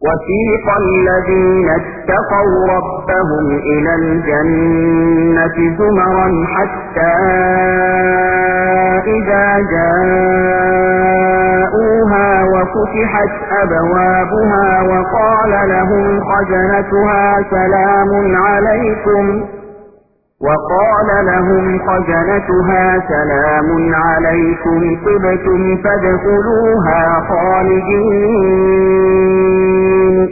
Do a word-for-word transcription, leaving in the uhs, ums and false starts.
وسيق الذين اتقوا ربهم إلى الجنة زمرا حتى إذا جاءوها وفتحت أبوابها وقال لهم خزنتها سلام عليكم وقال لهم خزنتها سلام عليكم طبتم فادخلوها خالدين